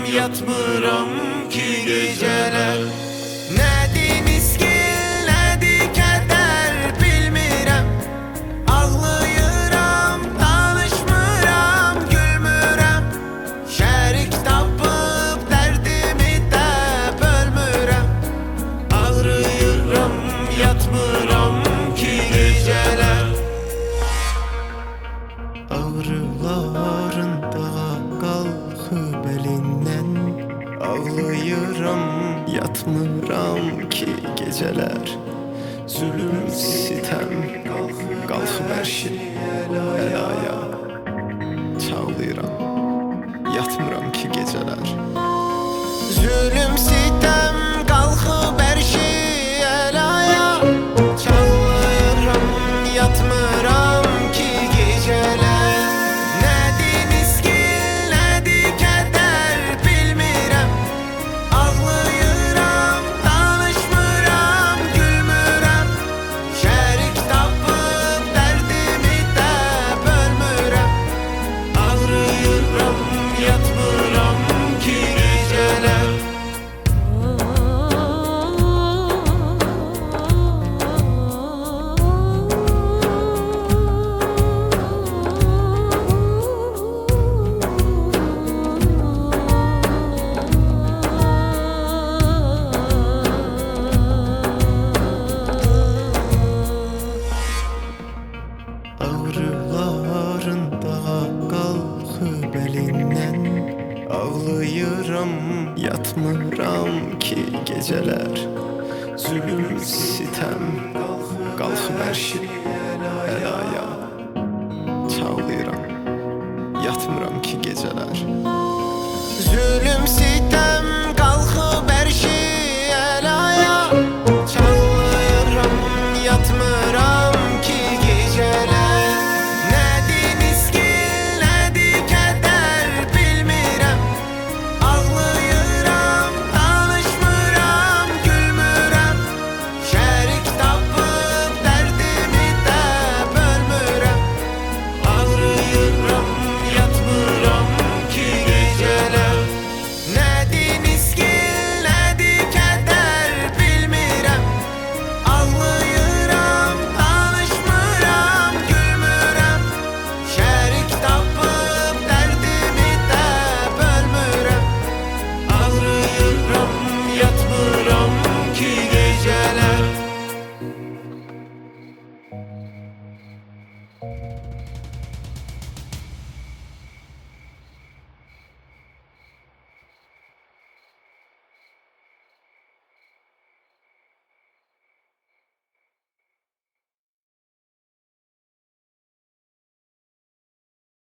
yatmıram ki geceler. Nədir miskin, nədir kədər bilmirəm. Ağlayıram, danışmıram, gülmürəm. Şərik tapıb dərdimi də bölmürəm. Ağrıyıram, yatmıram ki geceler. Ağrıların dağa qalxıb əlindən. Ağlayıram, yatmıram ki geceler. Zulüm, sitem, qalxıb ərşin əlaya. Çağlayıram, yatmıram ki geceler. Zulüm, sitem, qalxıb ərşi əlaya. Çağlayıram, yatmıram ki geceler. Nədir miskin, nədir kədər bilmirəm. Ağlayıram, danışmıram, gülmürəm. Şərik tapıb dərdimi də bölmürəm. Ağrıyıram, yatmıram ki geceler. Ağrıların dağa qalxıb əlindən. Ağlayıram, yatmıram ki geceler. Zulüm, sitem, qalxıb ərşin əlaya. Çağlayıram, yatmıram ki geceler.